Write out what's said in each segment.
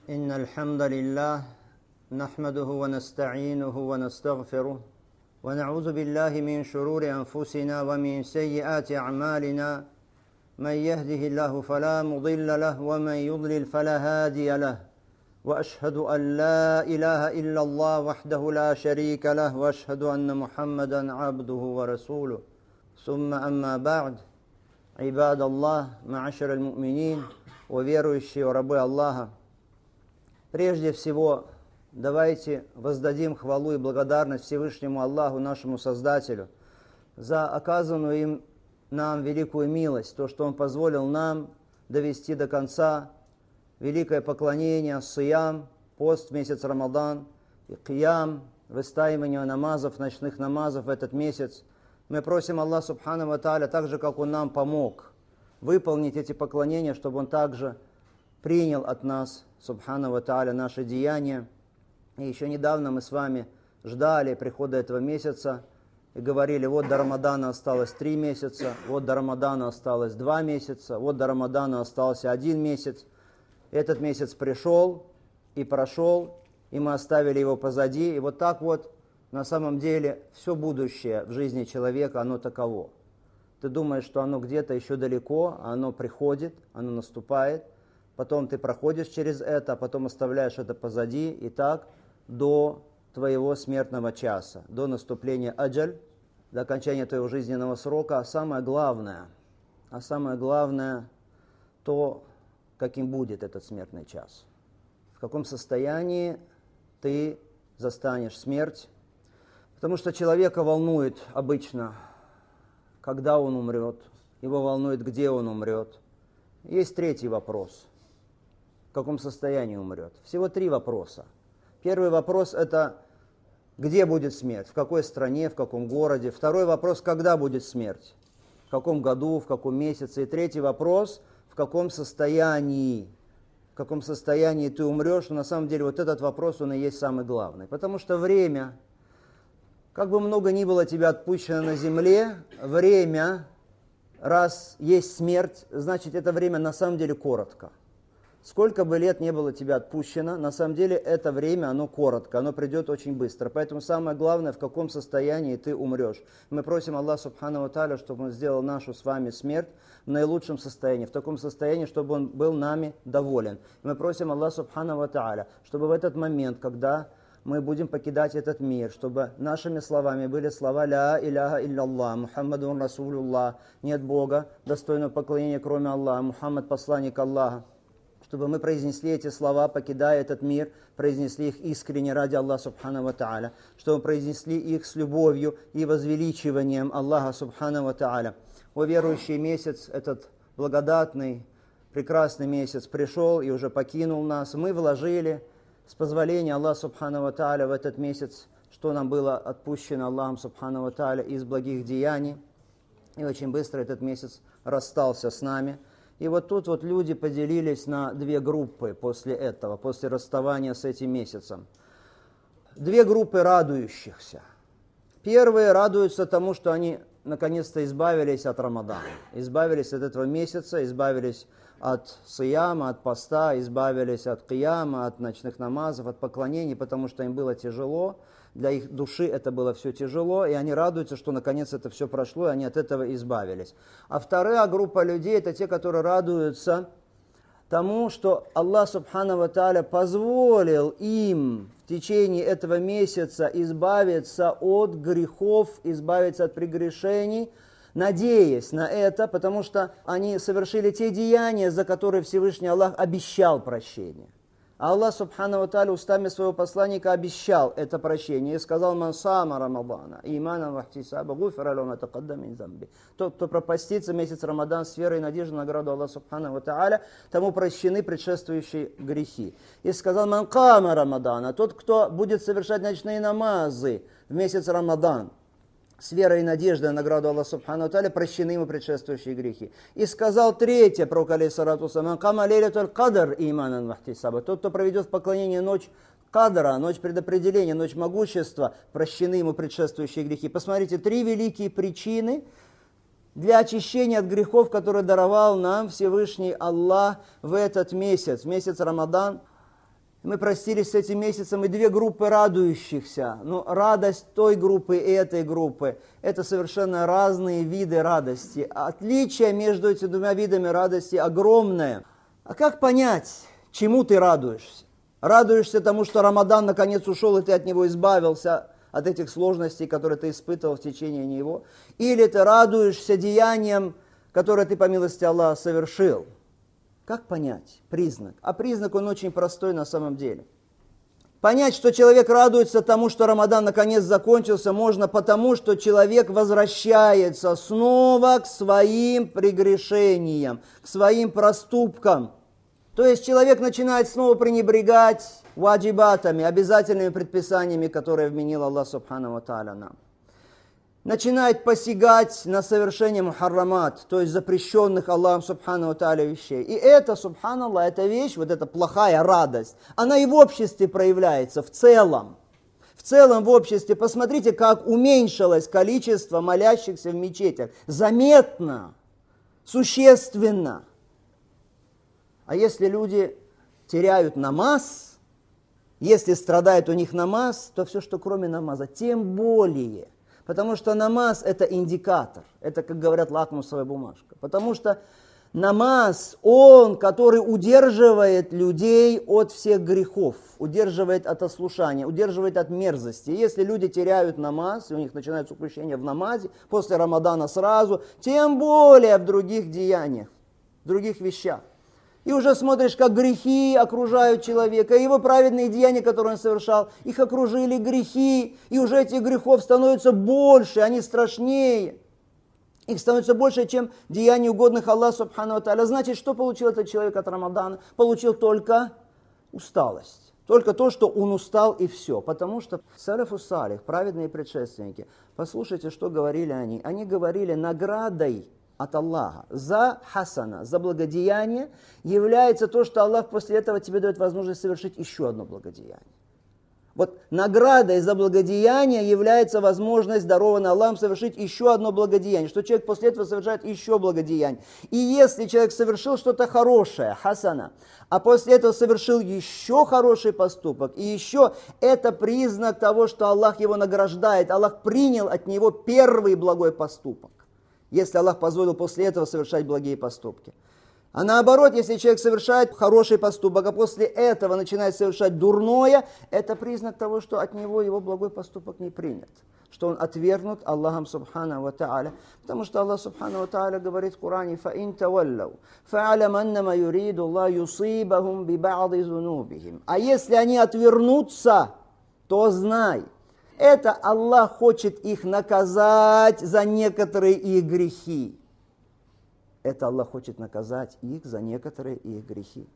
إن الحمد لله نحمده ونستعينه ونستغفره ونعوذ بالله من شرور أنفسنا ومن سيئات أعمالنا من يهده الله فلا مضل له ومن يضلل فلا هادي له وأشهد أن لا إله إلا الله وحده لا شريك له وأشهد أن محمدا عبده ورسوله ثم أما بعد عباد الله معاشر المؤمنين وверующие рабы Аллаха. Прежде всего, давайте воздадим хвалу и благодарность Всевышнему Аллаху, нашему Создателю, за оказанную им нам великую милость, то, что Он позволил нам довести до конца великое поклонение, сиям, пост в месяц Рамадан, и киям, выстаивание намазов, ночных намазов в этот месяц. Мы просим Аллаха Субхану ва Тааля, так же, как Он нам помог, выполнить эти поклонения, чтобы Он также принял от нас, Субхану ва Тааля, наши деяния. И еще недавно мы с вами ждали прихода этого месяца и говорили, вот до Рамадана осталось 3 месяца, вот до Рамадана осталось 2 месяца, вот до Рамадана остался 1 месяц. Этот месяц пришел и прошел, и мы оставили его позади. И вот так вот, на самом деле, все будущее в жизни человека, оно таково. Ты думаешь, что оно где-то еще далеко, а оно приходит, оно наступает. Потом ты проходишь через это, а потом оставляешь это позади. И так до твоего смертного часа, до наступления аджаль, до окончания твоего жизненного срока. А самое главное, то, каким будет этот смертный час. В каком состоянии ты застанешь смерть. Потому что человека волнует обычно, когда он умрет, его волнует, где он умрет. Есть третий вопрос. В каком состоянии умрет? Всего 3 вопроса. Первый вопрос – это где будет смерть, в какой стране, в каком городе. Второй вопрос – когда будет смерть, в каком году, в каком месяце. И третий вопрос – в каком состоянии ты умрешь. Но на самом деле вот этот вопрос, он и есть самый главный. Потому что время, как бы много ни было тебя отпущено на земле, время, раз есть смерть, значит это время на самом деле коротко. Сколько бы лет не было тебя отпущено, на самом деле это время, оно коротко, оно придет очень быстро. Поэтому самое главное, в каком состоянии ты умрешь. Мы просим Аллаха Субхану ва Тааля, чтобы Он сделал нашу с вами смерть в наилучшем состоянии, в таком состоянии, чтобы Он был нами доволен. Мы просим Аллаха Субхану ва Тааля, чтобы в этот момент, когда мы будем покидать этот мир, чтобы нашими словами были слова «Ля иляха илля-Аллах», «Мухаммадун Расулуллах», «Нет Бога, достойного поклонения, кроме Аллаха», «Мухаммад, посланник Аллаха», чтобы мы произнесли эти слова, покидая этот мир, произнесли их искренне ради Аллаха Субхану ва Тааля, чтобы мы произнесли их с любовью и возвеличиванием Аллаха Субхану ва Тааля. О верующий месяц, этот благодатный, прекрасный месяц пришел и уже покинул нас. Мы вложили с позволения Аллаха Субхану ва Тааля в этот месяц, что нам было отпущено Аллахом Субхану ва Тааля из благих деяний. И очень быстро этот месяц расстался с нами. И вот тут вот люди поделились на 2 группы после этого, после расставания с этим месяцем. 2 группы радующихся. Первые радуются тому, что они наконец-то избавились от Рамадана, избавились от этого месяца, избавились от сияма, от поста, избавились от кияма, от ночных намазов, от поклонений, потому что им было тяжело. Для их души это было все тяжело, и они радуются, что наконец это все прошло, и они от этого избавились. А вторая группа людей, это те, которые радуются тому, что Аллах Субхану ва Тааля позволил им в течение этого месяца избавиться от грехов, избавиться от прегрешений, надеясь на это, потому что они совершили те деяния, за которые Всевышний Аллах обещал прощение. А Аллах Субхану ва Тааля устами своего посланника обещал это прощение и сказал: «Ман сама Рамадана, иманан ва ихтисаба, гуфира лаху ма тақаддама мин замби». Тот, кто пропастится месяц Рамадан с верой и надеждой на награду Аллаха Субхану ва Тааля, тому прощены предшествующие грехи. И сказал: «Ман кама Рамадана», тот, кто будет совершать ночные намазы в месяц Рамадан с верой и надеждой на награду Аллаха Субхану ва Тааля, прощены ему предшествующие грехи. И сказал третье, пророк алейхиссалату вассалам: «Кама лейлятуль кадр иманан ва ихтисаба». Тот, кто проведет в поклонении ночь кадра, ночь предопределения, ночь могущества, прощены ему предшествующие грехи. Посмотрите, 3 великие причины для очищения от грехов, которые даровал нам Всевышний Аллах в этот месяц, месяц Рамадан. Мы простились с этим месяцем, и две группы радующихся. Но радость той группы и этой группы – это совершенно разные виды радости. Отличие между этими двумя видами радости огромное. А как понять, чему ты радуешься? Радуешься тому, что Рамадан наконец ушел, и ты от него избавился, от этих сложностей, которые ты испытывал в течение него? Или ты радуешься деяниям, которые ты, по милости Аллаха, совершил? Как понять признак? А признак, он очень простой на самом деле. Понять, что человек радуется тому, что Рамадан наконец закончился, можно потому, что человек возвращается снова к своим прегрешениям, к своим проступкам. То есть человек начинает снова пренебрегать ваджибатами, обязательными предписаниями, которые вменил Аллах Субхану ва Тааля нам. Начинает посягать на совершение мухаррамат, то есть запрещенных Аллахом Субхану ва Тааля вещей. И это, субханаллах, эта вещь, вот эта плохая радость, она и в обществе проявляется, в целом. В целом в обществе, посмотрите, как уменьшилось количество молящихся в мечетях. Заметно, существенно. А если люди теряют намаз, если страдает у них намаз, то все, что кроме намаза, тем более. Потому что намаз – это индикатор, это, как говорят, лакмусовая бумажка. Потому что намаз, он, который удерживает людей от всех грехов, удерживает от ослушания, удерживает от мерзости. Если люди теряют намаз, и у них начинаются упущения в намазе, после Рамадана сразу, тем более в других деяниях, в других вещах. И уже смотришь, как грехи окружают человека, и его праведные деяния, которые он совершал, их окружили грехи, и уже этих грехов становится больше, они страшнее. Их становится больше, чем деяний угодных Аллаху Субхану ва Тааля. Значит, что получил этот человек от Рамадана? Получил только усталость. Только то, что он устал, и все. Потому что салафу салих, праведные предшественники, послушайте, что говорили они. Они говорили, наградой от Аллаха за хасана, за благодеяние является то, что Аллах после этого тебе дает возможность совершить еще одно благодеяние. Вот наградой за благодеяние является возможность, дарованная Аллахом, совершить еще одно благодеяние, что человек после этого совершает еще благодеяние. И если человек совершил что-то хорошее, хасана, а после этого совершил еще хороший поступок, и еще это признак того, что Аллах его награждает, Аллах принял от него первый благой поступок. Если Аллах позволил после этого совершать благие поступки. А наоборот, если человек совершает хороший поступок, а после этого начинает совершать дурное, это признак того, что от него его благой поступок не принят. Что он отвергнут Аллахом Субхану ва Тааля. Потому что Аллах Субхану ва Тааля говорит в Коране: «Фаин таваллау, фа'алам аннама юриду Аллах юсибахум би ба'ди зунубихим». А если они отвернутся, то знай, это Аллах хочет их наказать за некоторые их грехи. Это Аллах хочет наказать их за некоторые их грехи.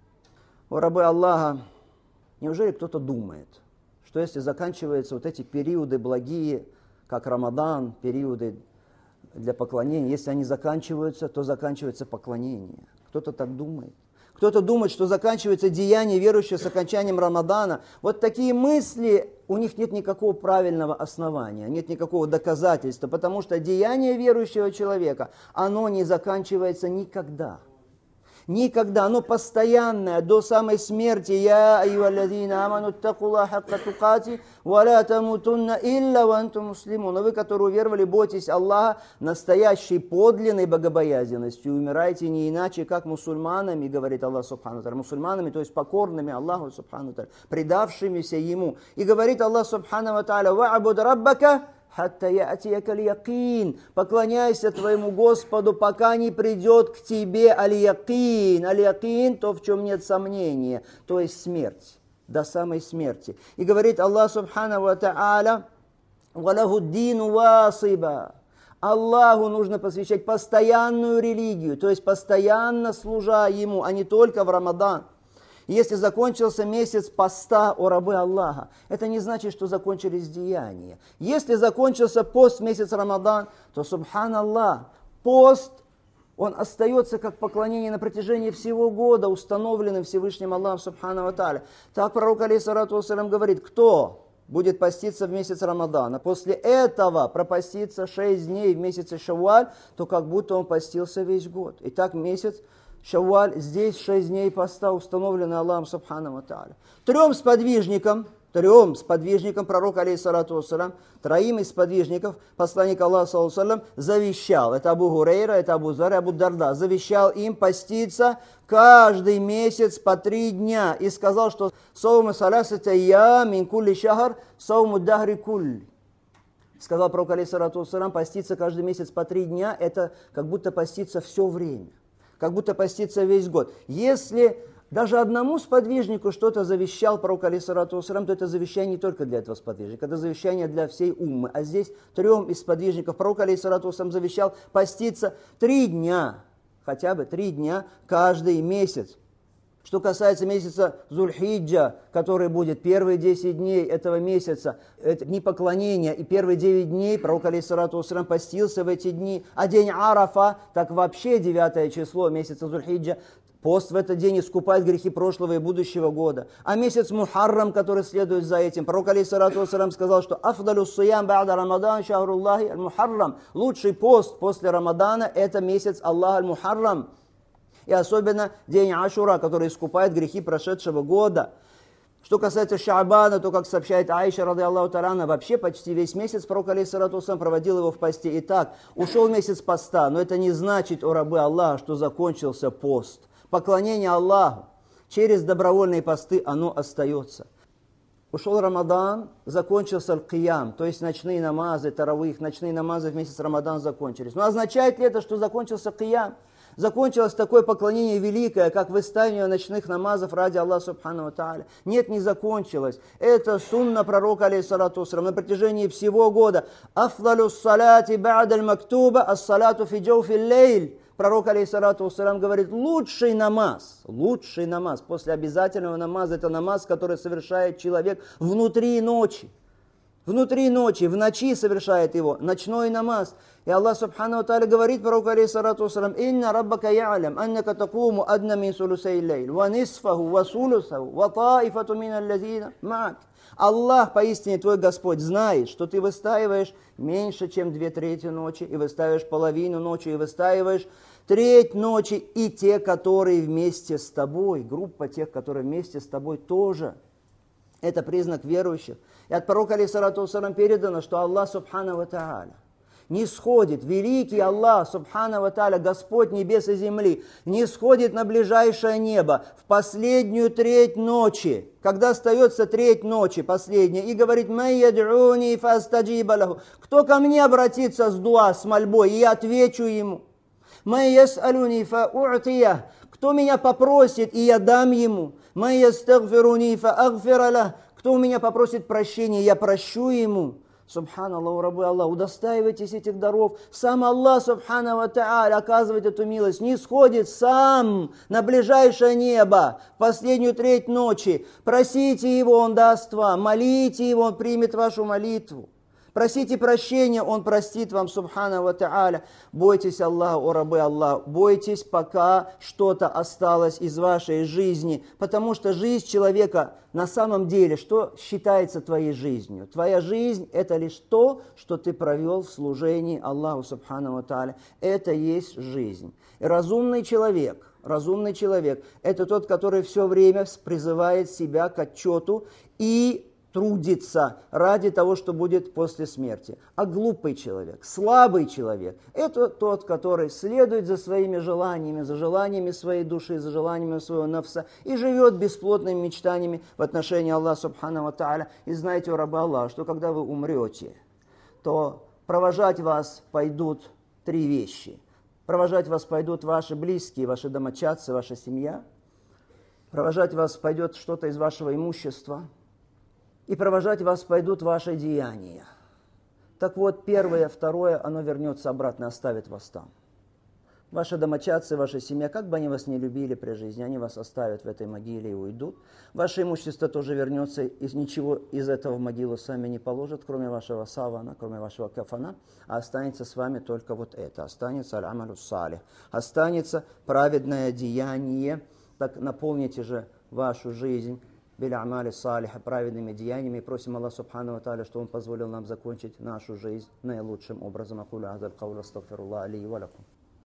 О рабы Аллаха, неужели кто-то думает, что если заканчиваются вот эти периоды благие, как Рамадан, периоды для поклонения, если они заканчиваются, то заканчивается поклонение? Кто-то так думает. Кто-то думает, что заканчивается деяние верующего с окончанием Рамадана. Вот такие мысли, у них нет никакого правильного основания, нет никакого доказательства, потому что деяние верующего человека, оно не заканчивается никогда. Никогда, оно постоянное, до самой смерти. «Я айюаллазина аману аттакуллаха хакка тукати, ва ла тамутунна илля ва антум муслимун». Но вы, которые уверовали, бойтесь Аллаха настоящей подлинной богобоязненностью. Умирайте не иначе, как мусульманами, говорит Аллах Субхану ва Тааля. Мусульманами, то есть покорными Аллаху Субхану ва Тааля, предавшимися Ему. И говорит Аллах Субхану ва Тааля: «Ва'абуд раббака хатта я'тияка аль-якин». Поклоняйся твоему Господу, пока не придет к тебе аль-якин. Аль-якин, то, в чем нет сомнения, то есть смерть, до самой смерти. И говорит Аллах Субхану ва Тааля: «Валаху ддину васиба». Аллаху нужно посвящать постоянную религию, то есть постоянно служа Ему, а не только в Рамадан. Если закончился месяц поста, о рабы Аллаха, это не значит, что закончились деяния. Если закончился пост месяц Рамадан, то, субханаллах, пост, он остается как поклонение на протяжении всего года, установленным Всевышним Аллахом Субхану ва Тааля. Так пророк, алейхиссалату вассалям, говорит: кто будет поститься в месяц Рамадана, после этого пропаститься 6 дней в месяце Шавваль, то как будто он постился весь год. Итак, месяц Шавваль, здесь 6 дней поста установлены Аллахом Субхану ва Тааля. Трем сподвижникам пророка, алейхиссалату вассалям, троим из сподвижников посланник Аллаха, саллаллаху алейхи вассалям, завещал, это Абу Гурейра, это Абу Зар, Абу Дарда, завещал им поститься каждый месяц по 3 дня и сказал, что «Сауму салясата я мин кулли шахар, сауму дахри кулли». Сказал пророк, алейхиссалату вассалям, поститься каждый месяц по 3 дня, это как будто поститься все время, как будто поститься весь год. Если даже одному сподвижнику что-то завещал пророк, алейхиссалату вассалям, то это завещание не только для этого сподвижника, это завещание для всей уммы. А здесь 3 из сподвижников пророк, алейхиссалату вассалям, завещал поститься 3 дня, хотя бы 3 дня каждый месяц. Что касается месяца Зуль-Хиджа, который будет первые 10 дней этого месяца, это дни поклонения, и первые 9 дней пророк, алейхиссалату вассалям, постился в эти дни, а день Арафа, так вообще 9 число месяца Зуль-Хиджа, пост в этот день искупает грехи прошлого и будущего года. А месяц Мухаррам, который следует за этим, пророк, алейхиссалату вассалям, сказал, что «Афдалю ссиям ба'да Рамадан шахруллахи аль-Мухаррам». Лучший пост после Рамадана – это месяц Аллаха аль-Мухаррам. И особенно день Ашура, который искупает грехи прошедшего года. Что касается Шаабана, то, как сообщает Аиша, ради Аллаху та'аля, вообще почти весь месяц пророк, алейхиссалату вассалям, проводил его в посте. Итак, ушел месяц поста, но это не значит, о рабы Аллаха, что закончился пост. Поклонение Аллаху через добровольные посты, оно остается. Ушел Рамадан, закончился аль-Киям, то есть ночные намазы, таравих, ночные намазы в месяц Рамадан закончились. Но означает ли это, что закончился Киям? Закончилось такое поклонение великое, как выставление ночных намазов ради Аллаха Субхану ва Тааля? Нет, не закончилось. Это сунна пророка, алейхиссалату вассалям, на протяжении всего года. «Афдалю ссаляти ба'даль мактуба, ас-салату фи джауфи лейль». Пророк, алейхиссалату вассалям, говорит, лучший намаз после обязательного намаза, это намаз, который совершает человек внутри ночи. Внутри ночи, в ночи совершает его, ночной намаз. И Аллах Субхану ва Тааля говорит пророку, алейхиссалату вассалям, «Инна раббака я'лям, аннака такуму адна мин сулусей лейль, ва нисфаху, ва сулусаху, ва таифату мин аллазина ма'ак». Аллах, поистине твой Господь, знает, что ты выстаиваешь меньше, чем 2/3 ночи, и выстаиваешь половину ночи, и выстаиваешь 1/3 ночи, и те, которые вместе с тобой, группа тех, которые вместе с тобой тоже. Это признак верующих. И от пророка, алейхиссалату вассалям, передано, что Аллах Субхану ва Тааля не сходит, великий Аллах Субхану ва Тааля, Господь небес и земли, не сходит на ближайшее небо в последнюю 1/3 ночи, когда остается 1/3 ночи, последняя, и говорит, «Май яд'уни фастаджиба лаху». Кто ко мне обратится с дуа, с мольбой, и я отвечу ему. «Май яс'алуни фа'у'тия». Кто меня попросит, и я дам ему. «Май ястагфируни фа'агфира лах». Кто у меня попросит прощения, я прощу ему. Субханаллах, рабы Аллах, удостаивайтесь этих даров. Сам Аллах, Субхану ва Тааля, оказывает эту милость, не сходит сам на ближайшее небо в последнюю 1/3 ночи. Просите Его, Он даст вам. Молите Его, Он примет вашу молитву. Просите прощения, Он простит вам, Субхану ва Тааля. Бойтесь Аллаха, о рабы Аллах. Бойтесь, пока что-то осталось из вашей жизни. Потому что жизнь человека на самом деле, что считается твоей жизнью? Твоя жизнь – это лишь то, что ты провел в служении Аллаху, Субхану ва Тааля. Это есть жизнь. И разумный человек – это тот, который все время призывает себя к отчету и трудится ради того, что будет после смерти. А глупый человек, слабый человек – это тот, который следует за своими желаниями, за желаниями своей души, за желаниями своего нафса и живет бесплотными мечтаниями в отношении Аллаха Субхану ва Тааля. И знаете, о рабы Аллаха, что когда вы умрете, то провожать вас пойдут 3 вещи. Провожать вас пойдут ваши близкие, ваши домочадцы, ваша семья. Провожать вас пойдет что-то из вашего имущества. И провожать вас пойдут ваши деяния. Так вот, первое, второе, оно вернется обратно, оставит вас там. Ваши домочадцы, ваша семья, как бы они вас не любили при жизни, они вас оставят в этой могиле и уйдут. Ваше имущество тоже вернется, и ничего из этого в могилу сами не положат, кроме вашего савана, кроме вашего кафана, а останется с вами только вот это, останется аль-амалю салих, останется праведное деяние. Так наполните же вашу жизнь биля-амали салиха, праведными деяниями, и просим Аллаха Субхану ва Тааля, что Он позволил нам закончить нашу жизнь наилучшим образом. Акулю азаль кауля, астагфируллах али ва лакум.